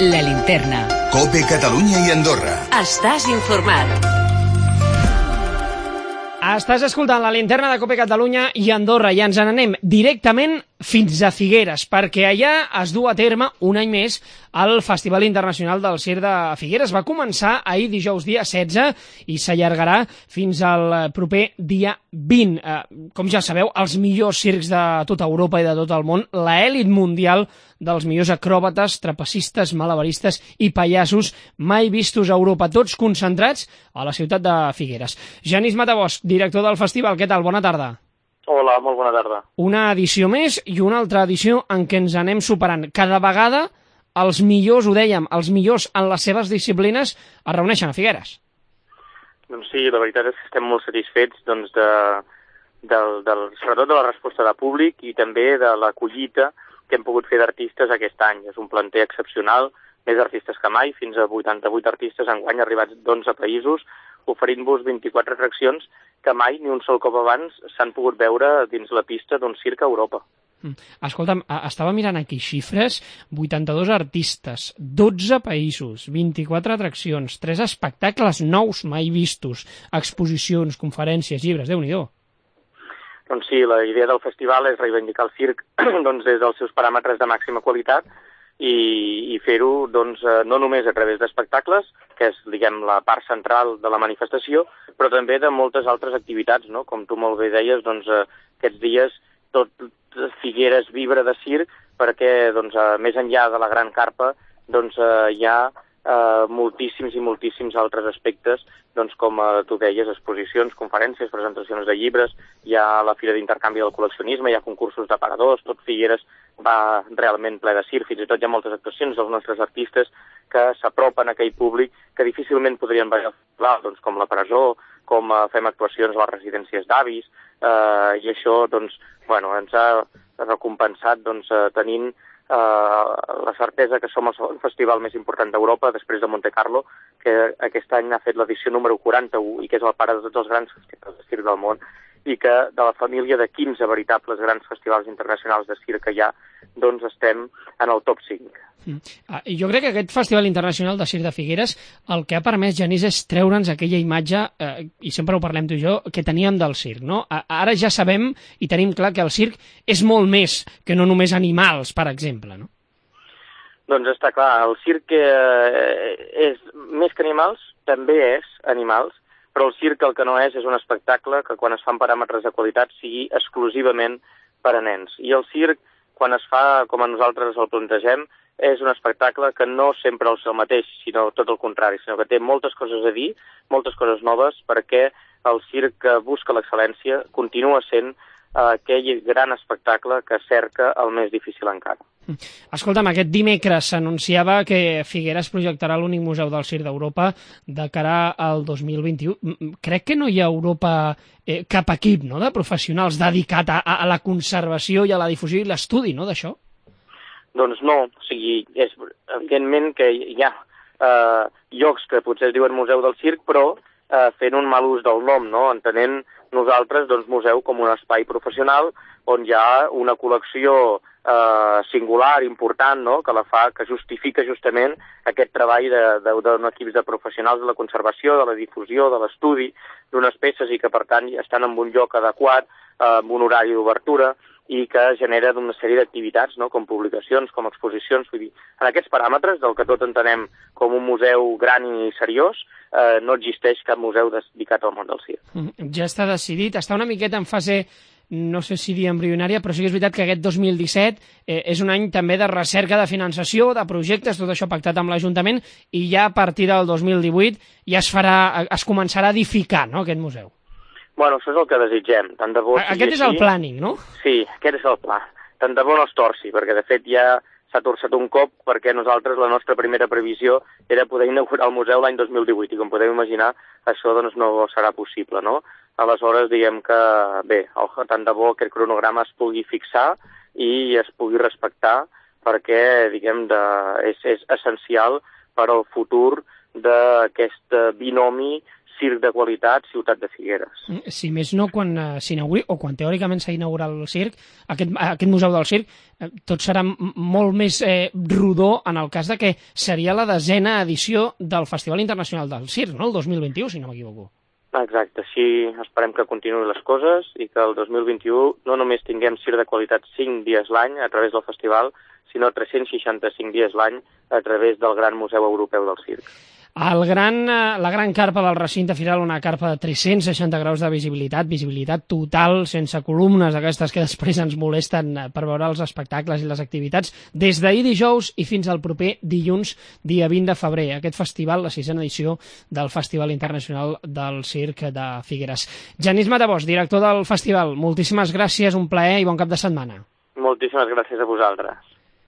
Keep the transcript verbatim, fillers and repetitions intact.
La Linterna. COPE Catalunya i Andorra. Estàs informat. Estàs escoltant la Linterna de COPE Catalunya i Andorra i ens n'anem directament fins a Figueres, perquè allà es du a terme un any més el Festival Internacional del Circ de Figueres. Va començar ahir dijous dia setze i s'allargarà fins al proper dia vint. Eh, com ja sabeu, els millors circs de tota Europa i de tot el món, l'elit mundial dels millors acròbates, trapecistes, malabaristes i pallassos mai vistos a Europa, tots concentrats a la ciutat de Figueres. Genís Matabosc, director del festival, què tal? Bona tarda. Hola, molt bona tarda. Una edició més i una altra edició en què ens anem superant. Cada vegada els millors, ho dèiem, els millors en les seves disciplines es reuneixen a Figueres. Doncs sí, la veritat és que estem molt satisfets doncs, de, del, del, sobretot de la resposta de públic i també de la collita que hem pogut fer d'artistes aquest any. És un planter excepcional, més artistes que mai, fins a vuitanta-vuit artistes enguany arribats d'onze països, oferint-vos vint-i-quatre atraccions que mai, ni un sol cop abans, s'han pogut veure dins la pista d'un circ a Europa. Escolta'm, estava mirant aquí xifres, vuitanta-dos artistes, dotze països, vint-i-quatre atraccions, tres espectacles nous mai vistos, exposicions, conferències, llibres, Déu-n'hi-do. Doncs sí, la idea del festival és reivindicar el circ doncs, des dels seus paràmetres de màxima qualitat i, i fer-ho doncs, no només a través d'espectacles, que és diguem, la part central de la manifestació, però també de moltes altres activitats, no? Com tu molt bé deies, doncs, aquests dies tot Figueres vibra de circ perquè doncs, més enllà de la gran carpa doncs, hi ha eh, moltíssims i moltíssims altres aspectes, doncs, com eh, tu deies, exposicions, conferències, presentacions de llibres, hi ha la Fira d'Intercanvi del Col·leccionisme, hi ha concursos d'aparadors, tot Figueres va realment ple de circ, fins i tot hi ha moltes actuacions dels nostres artistes que s'apropen a aquell públic que difícilment podrien veure, doncs, com la presó, com eh, fem actuacions a les residències d'avis, eh, i això doncs, bueno, ens ha recompensat doncs, eh, tenint eh, la certesa que som el segon festival més important d'Europa, després de Monte Carlo, que aquest any ha fet l'edició número quaranta-u i que és el pare de tots els grans festivals de circ del món, i que de la família de quinze veritables grans festivals internacionals de circ que hi ha, doncs estem en el top cinc. Mm. Ah, jo crec que aquest Festival Internacional de Circ de Figueres el que ha permès, Genís, és treure'ns aquella imatge, eh, i sempre ho parlem tu i jo, que teníem del circ, no? Ara ja sabem i tenim clar que el circ és molt més que no només animals, per exemple, no? Doncs està clar, el circ eh, és més que animals, també és animals, però el circ el que no és és un espectacle que quan es fan paràmetres de qualitat sigui exclusivament per a nens. I el circ, quan es fa com a nosaltres el plantegem, és un espectacle que no sempre és el mateix, sinó tot el contrari, sinó que té moltes coses a dir, moltes coses noves, perquè el circ que busca l'excel·lència continua sent aquell gran espectacle que cerca el més difícil encara. Escolta'm, aquest dimecres s'anunciava que Figueres projectarà l'únic museu del circ d'Europa de cara al dos mil vint-i-u. Crec que no hi ha a Europa eh, cap equip, no?, de professionals dedicat a, a la conservació i a la difusió i l'estudi, no?, d'això. Doncs no, o sigui, és evidentment que hi ha eh, llocs que potser es diuen Museu del Circ, però eh, fent un mal ús del nom, no?, entenent nosaltres doncs, museu com un espai professional on hi ha una col·lecció eh, singular, important, no?, que la fa, que justifica justament aquest treball d'un equip de professionals de la conservació, de la difusió, de l'estudi d'unes peces i que, per tant, estan en un lloc adequat, eh, amb un horari d'obertura, i que genera una sèrie d'activitats, no?, com publicacions, com exposicions. Vull dir, en aquests paràmetres, del que tot entenem com un museu gran i seriós, eh, no existeix cap museu dedicat al món del circ. Ja està decidit, està una miqueta en fase, no sé si dir embrionària, però sí que és veritat que aquest dos mil disset eh, és un any també de recerca de finançació, de projectes, tot això pactat amb l'Ajuntament, i ja a partir del dos mil divuit ja es farà, es començarà a edificar, no?, aquest museu. Bueno, això és el que desitgem. Tant de bo aquest és el planning, no? Sí, aquest és el pla. Tant de bo no es torci, perquè de fet ja s'ha torçat un cop, perquè nosaltres la nostra primera previsió era poder inaugurar el museu l'any dos mil divuit, i com podeu imaginar, això doncs no serà possible, no? Aleshores, diguem que, bé, tant de bo aquest cronograma es pugui fixar i es pugui respectar, perquè, diguem, de, és, és essencial per al futur d'aquest binomi circ de qualitat, ciutat de Figueres. Si més no, quan uh, s'inauguri, o quan teòricament s'ha inaugurat el circ, aquest, aquest museu del circ, eh, tot serà molt més eh, rodó en el cas de que seria la desena edició del Festival Internacional del Circ, no? El dos mil vint-i-u, si no m'equivoco. Exacte, així esperem que continuïn les coses i que el dos mil vint-i-u no només tinguem circ de qualitat cinc dies l'any a través del festival, sinó tres-cents seixanta-cinc dies l'any a través del Gran Museu Europeu del Circ. El gran, la gran carpa del recinte firal, una carpa de tres-cents seixanta graus de visibilitat, visibilitat total, sense columnes d'aquestes que després ens molesten per veure els espectacles i les activitats, des d'ahir dijous i fins al proper dilluns, dia vint de febrer. Aquest festival, la sisena edició del Festival Internacional del Circ de Figueres. Genís Matabós, director del festival, moltíssimes gràcies, un plaer i bon cap de setmana. Moltíssimes gràcies a vosaltres.